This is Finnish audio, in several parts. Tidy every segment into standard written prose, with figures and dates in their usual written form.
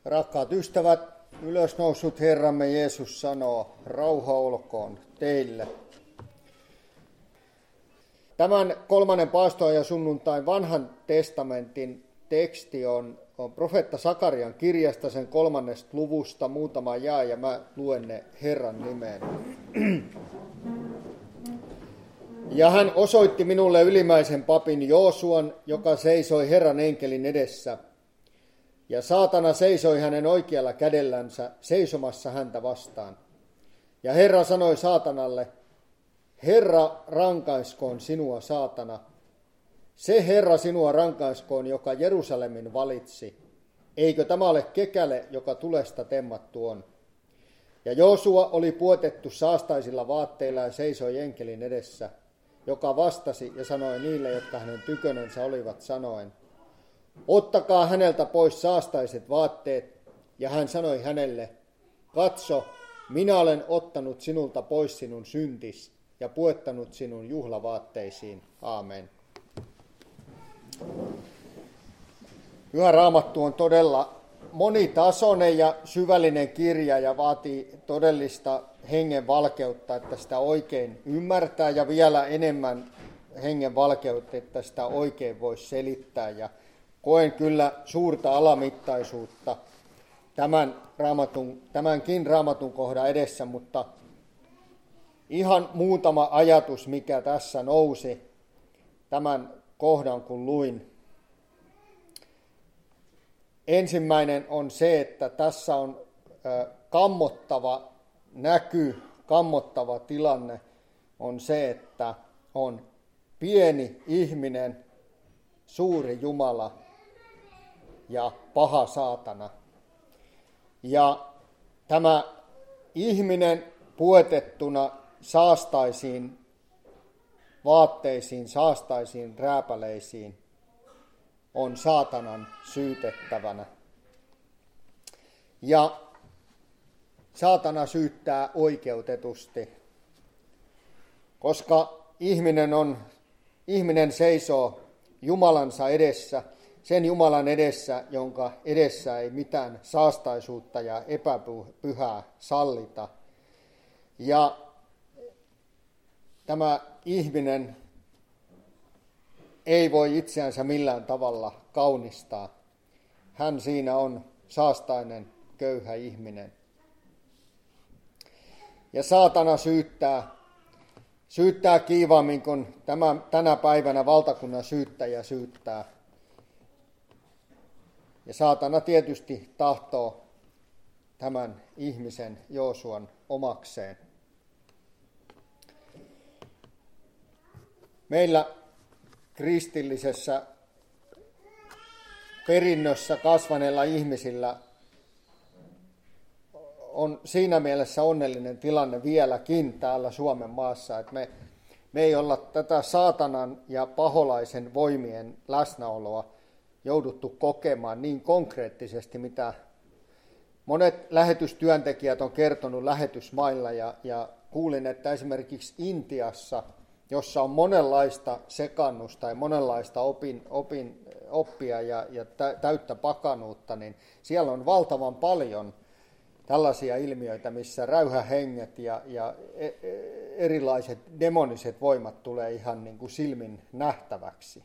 Rakkaat ystävät, ylösnoussut Herramme Jeesus sanoo, rauha olkoon teille. Tämän kolmannen paastoajan sunnuntain vanhan testamentin teksti on profeetta Sakarian kirjasta, sen 3. luvusta muutama jae, ja mä luen ne Herran nimeen. Ja hän osoitti minulle ylimmäisen papin Joosuan, joka seisoi Herran enkelin edessä. Ja saatana seisoi hänen oikealla kädellänsä, seisomassa häntä vastaan. Ja Herra sanoi saatanalle, Herra rankaiskoon sinua, saatana. Se Herra sinua rankaiskoon, joka Jerusalemin valitsi. Eikö tämä ole kekäle, joka tulesta temmattu on? Ja Joosua oli puotettu saastaisilla vaatteilla ja seisoi enkelin edessä, joka vastasi ja sanoi niille, jotka hänen tykönensä olivat, sanoen, ottakaa häneltä pois saastaiset vaatteet, ja hän sanoi hänelle, katso, minä olen ottanut sinulta pois sinun syntis ja puettanut sinun juhlavaatteisiin. Aamen. Pyhä Raamattu on todella monitasoinen ja syvällinen kirja ja vaatii todellista hengen valkeutta, että sitä oikein ymmärtää, ja vielä enemmän hengen valkeutta, että sitä oikein voisi selittää. Ja koen kyllä suurta alamittaisuutta tämänkin raamatun kohdan edessä, mutta ihan muutama ajatus, mikä tässä nousi tämän kohdan, kun luin. Ensimmäinen on se, että tässä on kammottava näky, kammottava tilanne on se, että on pieni ihminen, suuri Jumala ja paha saatana. Ja tämä ihminen puetettuna saastaisiin vaatteisiin, saastaisiin rääpäleisiin on saatanan syytettävänä. Ja saatana syyttää oikeutetusti, koska ihminen seisoo Jumalansa edessä, sen Jumalan edessä, jonka edessä ei mitään saastaisuutta ja epäpyhää sallita. Ja tämä ihminen ei voi itseänsä millään tavalla kaunistaa. Hän siinä on saastainen, köyhä ihminen. Ja saatana syyttää kiivaammin kuin tänä päivänä valtakunnan syyttäjä syyttää. Ja saatana tietysti tahtoo tämän ihmisen Joosuan omakseen. Meillä kristillisessä perinnössä kasvaneilla ihmisillä on siinä mielessä onnellinen tilanne vieläkin täällä Suomen maassa, että me ei olla tätä saatanan ja paholaisen voimien läsnäoloa jouduttu kokemaan niin konkreettisesti, mitä monet lähetystyöntekijät on kertonut lähetysmailla, ja kuulin, että esimerkiksi Intiassa, jossa on monenlaista sekannusta ja monenlaista oppia ja täyttä pakanuutta, niin siellä on valtavan paljon tällaisia ilmiöitä, missä räyhähenget ja erilaiset demoniset voimat tulee ihan niin kuin silmin nähtäväksi.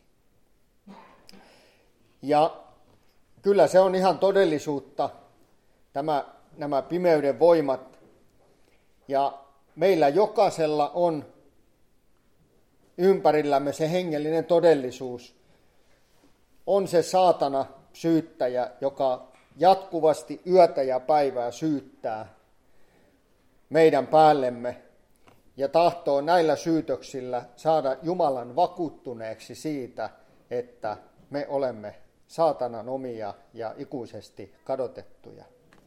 Ja kyllä se on ihan todellisuutta, nämä pimeyden voimat. Ja meillä jokaisella on ympärillämme se hengellinen todellisuus. On se saatana syyttäjä, joka jatkuvasti yötä ja päivää syyttää meidän päällemme ja tahtoo näillä syytöksillä saada Jumalan vakuuttuneeksi siitä, että me olemme saatanan omia ja ikuisesti kadotettuja.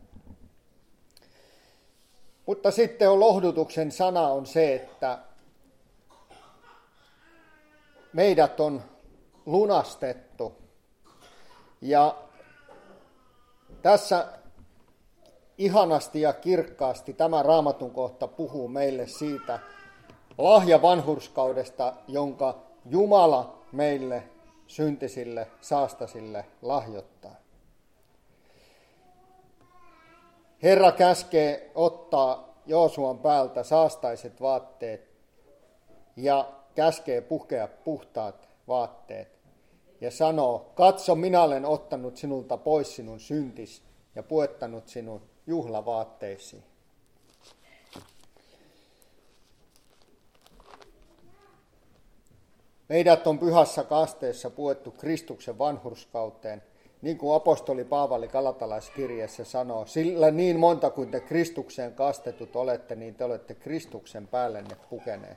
Mutta sitten on lohdutuksen sana on se, että meidät on lunastettu. Ja tässä ihanasti ja kirkkaasti tämä Raamatun kohta puhuu meille siitä lahja vanhurskaudesta, jonka Jumala meille syntisille, saastasille lahjoittaa. Herra käskee ottaa Joosuan päältä saastaiset vaatteet ja käskee pukea puhtaat vaatteet. Ja sanoo, katso, minä olen ottanut sinulta pois sinun syntis ja puettanut sinun juhlavaatteisiin. Meidät on pyhässä kasteessa puettu Kristuksen vanhurskauteen, niin kuin apostoli Paavali Galatalaiskirjeessä sanoo, sillä niin monta kuin te Kristukseen kastetut olette, niin te olette Kristuksen päällenne pukeneet.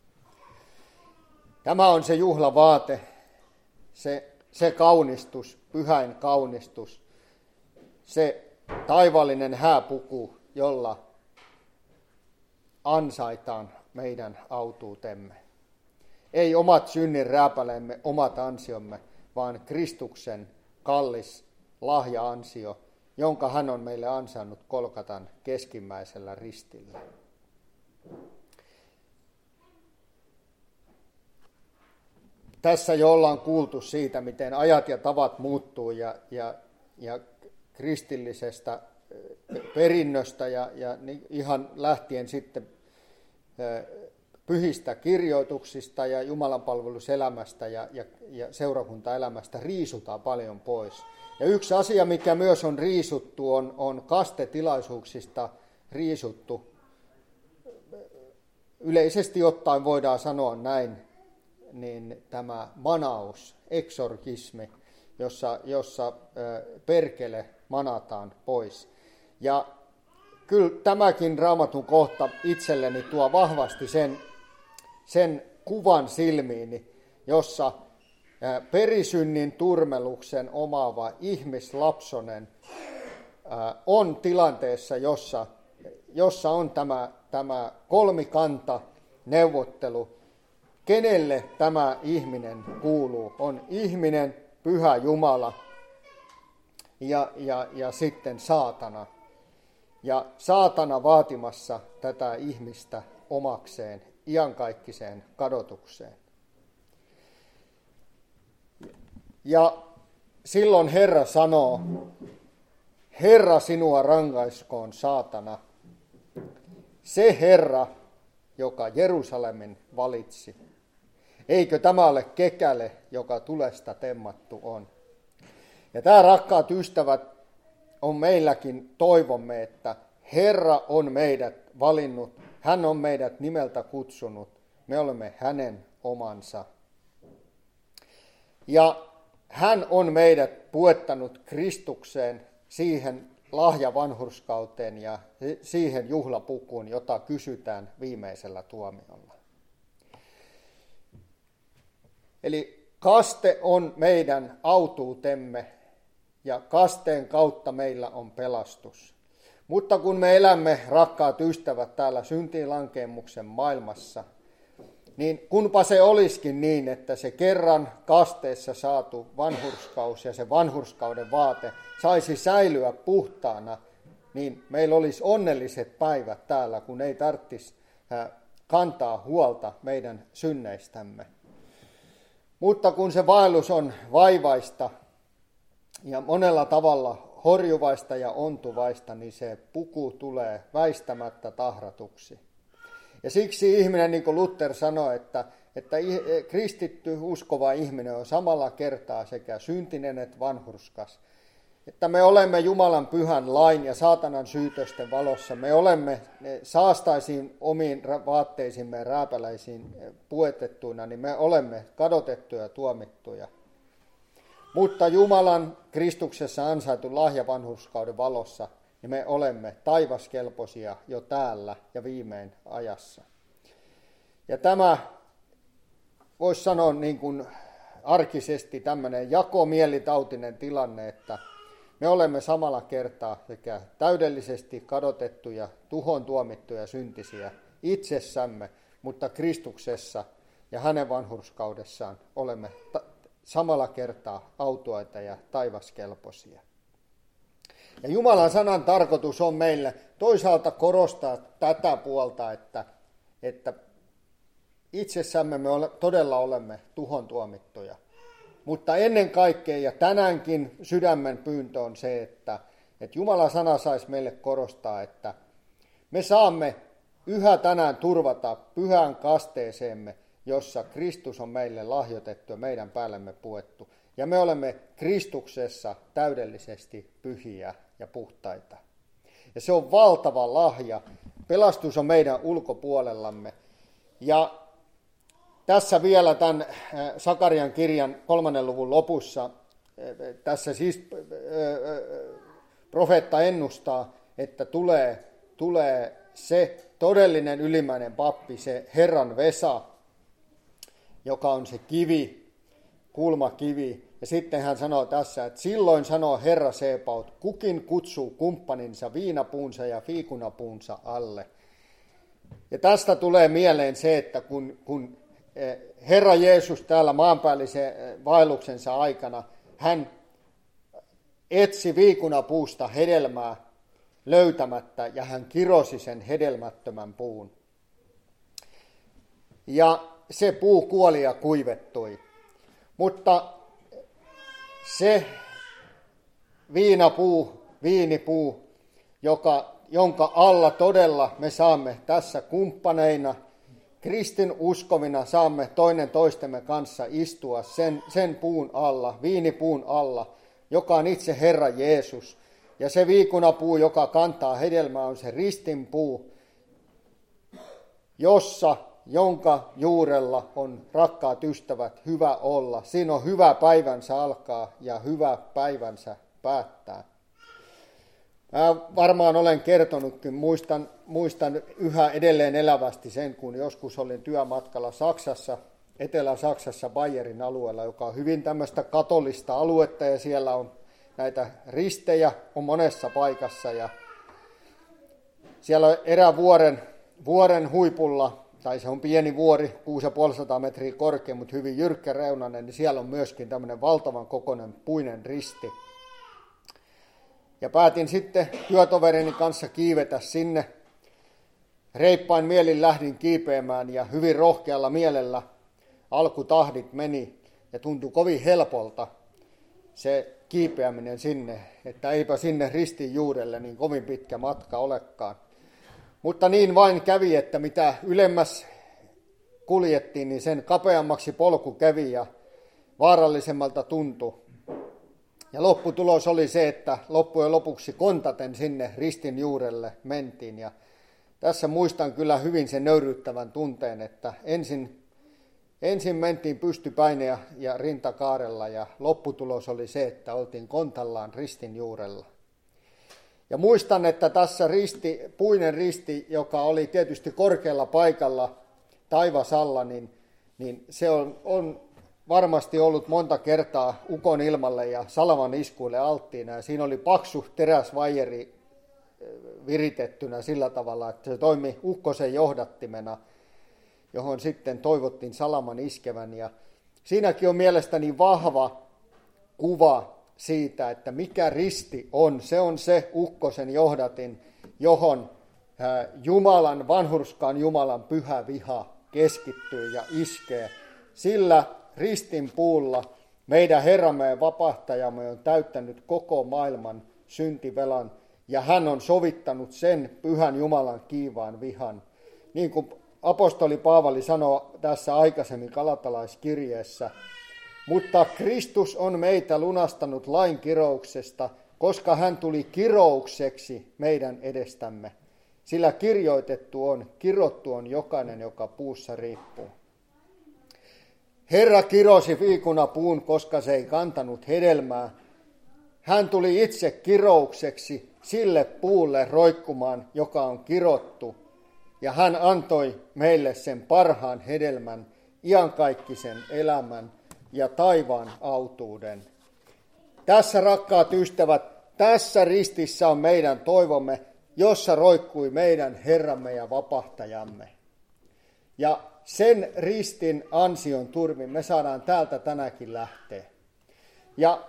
Tämä on se juhlavaate, se kaunistus, pyhäin kaunistus, se taivaallinen hääpuku, jolla ansaitaan meidän autuutemme. Ei omat synnin rääpäleemme, omat ansiomme, vaan Kristuksen kallis lahja-ansio, jonka hän on meille ansainnut Kolkatan keskimmäisellä ristillä. Tässä jo ollaan kuultu siitä, miten ajat ja tavat muuttuu ja kristillisestä perinnöstä ja ihan lähtien sitten pyhistä kirjoituksista ja jumalanpalveluselämästä ja seurakuntaelämästä riisutaan paljon pois. Ja yksi asia, mikä myös on riisuttu, on kastetilaisuuksista riisuttu. Yleisesti ottaen voidaan sanoa näin, niin tämä manaus, eksorkismi, jossa perkele manataan pois. Ja kyllä tämäkin Raamatun kohta itselleni tuo vahvasti sen kuvan silmiini, jossa perisynnin turmeluksen omaava ihmislapsonen on tilanteessa, jossa on tämä kolmikanta neuvottelu, kenelle tämä ihminen kuuluu. On ihminen, pyhä Jumala ja sitten saatana. Ja saatana vaatimassa tätä ihmistä omakseen, iankaikkiseen kadotukseen. Ja silloin Herra sanoo, Herra sinua rangaiskoon, saatana, se Herra, joka Jerusalemin valitsi. Eikö tämä ole kekäle, joka tulesta temmattu on? Ja tämä, rakkaat ystävät, on meilläkin toivomme, että Herra on meidät valinnut, hän on meidät nimeltä kutsunut, me olemme hänen omansa. Ja hän on meidät puettanut Kristukseen, siihen lahjavanhurskauteen ja siihen juhlapukuun, jota kysytään viimeisellä tuomiolla. Eli kaste on meidän autuutemme ja kasteen kautta meillä on pelastus. Mutta kun me elämme, rakkaat ystävät, täällä syntiinlankeemuksen maailmassa, niin kunpa se olisikin niin, että se kerran kasteessa saatu vanhurskaus ja se vanhurskauden vaate saisi säilyä puhtaana, niin meillä olisi onnelliset päivät täällä, kun ei tarvitsisi kantaa huolta meidän synneistämme. Mutta kun se vaellus on vaivaista ja monella tavalla horjuvaista ja ontuvaista, niin se puku tulee väistämättä tahratuksi. Ja siksi ihminen, niin kuin Luther sanoi, että kristitty uskova ihminen on samalla kertaa sekä syntinen että vanhurskas. Että me olemme Jumalan pyhän lain ja saatanan syytösten valossa. Me olemme saastaisiin omiin vaatteisiimme ja rääpäläisiin puetettuina, niin me olemme kadotettuja ja tuomittuja. Mutta Jumalan Kristuksessa ansaitu lahja vanhurskauden valossa, niin me olemme taivaskelpoisia jo täällä ja viimein ajassa. Ja tämä voisi sanoa niin kuin arkisesti tämmöinen jakomielitautinen tilanne, että me olemme samalla kertaa sekä täydellisesti kadotettuja, tuhon tuomittuja syntisiä itsessämme, mutta Kristuksessa ja hänen vanhurskaudessaan olemme samalla kertaa autuaita ja taivaskelpoisia. Ja Jumalan sanan tarkoitus on meille toisaalta korostaa tätä puolta, että itsessämme me todella olemme tuhon tuomittuja. Mutta ennen kaikkea ja tänäänkin sydämen pyyntö on se, Että Jumalan sana saisi meille korostaa, että me saamme yhä tänään turvata pyhän kasteeseemme, jossa Kristus on meille lahjoitettu ja meidän päällemme puettu. Ja me olemme Kristuksessa täydellisesti pyhiä ja puhtaita. Ja se on valtava lahja. Pelastus on meidän ulkopuolellamme. Ja tässä vielä tämän Sakarian kirjan 3. luvun lopussa, tässä siis profeetta ennustaa, että tulee se todellinen ylimmäinen pappi, se Herran Vesa, joka on se kivi, kulmakivi. Ja sitten hän sanoo tässä, että silloin sanoo Herra Sebaot, kukin kutsuu kumppaninsa viinapuunsa ja fiikunapuunsa alle. Ja tästä tulee mieleen se, että kun Herra Jeesus täällä maanpäällisen vaelluksensa aikana, hän etsi viikunapuusta hedelmää löytämättä ja hän kirosi sen hedelmättömän puun. Ja se puu kuoli ja kuivettui. Mutta se viinipuu, jonka alla todella me saamme tässä kumppaneina, kristin uskovina saamme toinen toistemme kanssa istua sen puun alla, viinipuun alla, joka on itse Herra Jeesus. Ja se viikunapuu, joka kantaa hedelmää, on se ristinpuu, jonka juurella on, rakkaat ystävät, hyvä olla. Siinä on hyvä päivänsä alkaa ja hyvä päivänsä päättää. Mä varmaan olen kertonutkin, muistan yhä edelleen elävästi sen, kun joskus olin työmatkalla Saksassa, Etelä-Saksassa Bayerin alueella, joka on hyvin tämmöistä katolista aluetta ja siellä on näitä ristejä on monessa paikassa ja siellä erään vuoren huipulla, tai se on pieni vuori, 650 metriä korkea, mutta hyvin jyrkkäreunainen, niin siellä on myöskin tämmöinen valtavan kokoinen puinen risti. Ja päätin sitten työtoverini kanssa kiivetä sinne. Reippain mielin lähdin kiipeämään ja hyvin rohkealla mielellä alkutahdit meni ja tuntui kovin helpolta se kiipeäminen sinne, että eipä sinne ristin juurelle niin kovin pitkä matka olekaan. Mutta niin vain kävi, että mitä ylemmäs kuljettiin, niin sen kapeammaksi polku kävi ja vaarallisemmalta tuntui. Ja lopputulos oli se, että loppujen lopuksi kontaten sinne ristin juurelle mentiin. Ja tässä muistan kyllä hyvin sen nöyryyttävän tunteen, että ensin mentiin pystypäin ja rintakaarella ja lopputulos oli se, että oltiin kontallaan ristin juurella. Ja muistan, että tässä puinen risti, joka oli tietysti korkealla paikalla taivasalla, niin se on varmasti ollut monta kertaa ukon ilmalle ja salaman iskuille alttiina. Ja siinä oli paksu teräsvaijeri viritettynä sillä tavalla, että se toimi ukkosen johdattimena, johon sitten toivottiin salaman iskevän. Ja siinäkin on mielestäni vahva kuva siitä, että mikä risti on. Se on se ukkosen johdatin, johon Jumalan, vanhurskaan Jumalan pyhä viha keskittyy ja iskee. Sillä ristin puulla meidän Herramme ja vapahtajamme on täyttänyt koko maailman syntivelan ja hän on sovittanut sen pyhän Jumalan kiivaan vihan. Niin kuin apostoli Paavali sanoi tässä aikaisemmin Galatalaiskirjeessä, mutta Kristus on meitä lunastanut lain kirouksesta, koska hän tuli kiroukseksi meidän edestämme. Sillä kirottu on jokainen, joka puussa riippuu. Herra kirosi viikunapuun, koska se ei kantanut hedelmää. Hän tuli itse kiroukseksi sille puulle roikkumaan, joka on kirottu. Ja hän antoi meille sen parhaan hedelmän, iankaikkisen elämän ja taivaan autuuden. Tässä, rakkaat ystävät, tässä ristissä on meidän toivomme, jossa roikkui meidän Herramme ja vapahtajamme. Ja sen ristin ansion turvin me saadaan täältä tänäkin lähteä. Ja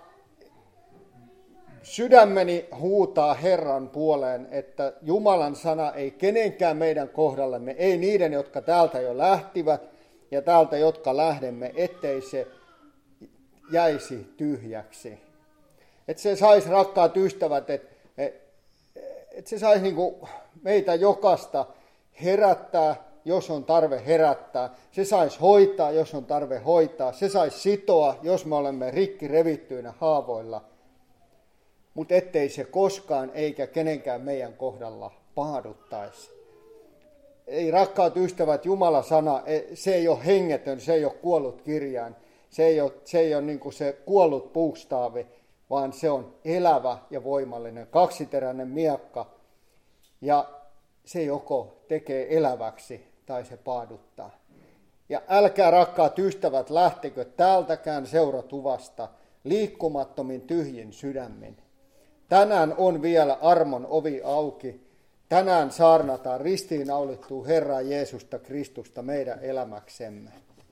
sydämeni huutaa Herran puoleen, että Jumalan sana ei kenenkään meidän kohdallemme, ei niiden, jotka täältä jo lähtivät ja täältä, jotka lähdemme, ettei se jäisi tyhjäksi. Että se saisi, rakkaat ystävät, että että se saisi niin kuin meitä jokaista herättää, jos on tarve herättää. Se saisi hoitaa, jos on tarve hoitaa. Se saisi sitoa, jos me olemme rikki revittyinä haavoilla. Mutta ettei se koskaan eikä kenenkään meidän kohdalla pahduttaisi. Ei, rakkaat ystävät, Jumalan sana, se ei ole hengetön, se ei ole kuollut kirjain. Se ei ole niin kuin se kuollut puustaavi, vaan se on elävä ja voimallinen, kaksiteräinen miekka. Ja se joko tekee eläväksi tai se paaduttaa. Ja älkää, rakkaat ystävät, lähtekö täältäkään seuratuvasta liikkumattomin tyhjin sydämin. Tänään on vielä armon ovi auki. Tänään saarnataan ristiinnaulittua Herraa Jeesusta Kristusta meidän elämäksemme.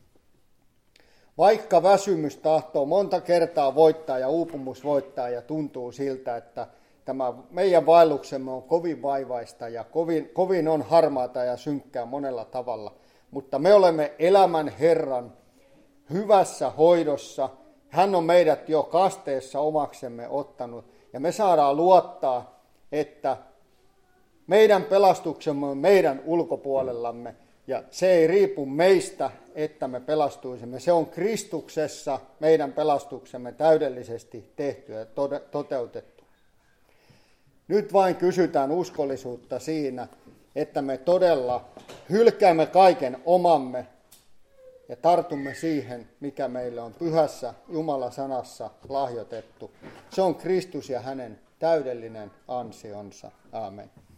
Vaikka väsymys tahtoo monta kertaa voittaa ja uupumus voittaa ja tuntuu siltä, että tämä meidän vaelluksemme on kovin vaivaista ja kovin on harmaata ja synkkää monella tavalla. Mutta me olemme elämän Herran hyvässä hoidossa. Hän on meidät jo kasteessa omaksemme ottanut ja me saadaan luottaa, että meidän pelastuksemme on meidän ulkopuolellamme ja se ei riipu meistä, että me pelastuisimme. Se on Kristuksessa meidän pelastuksemme täydellisesti tehty ja toteutettu. Nyt vain kysytään uskollisuutta siinä, että me todella hylkäämme kaiken omamme ja tartumme siihen, mikä meille on pyhässä Jumalan sanassa lahjoitettu. Se on Kristus ja hänen täydellinen ansionsa. Aamen.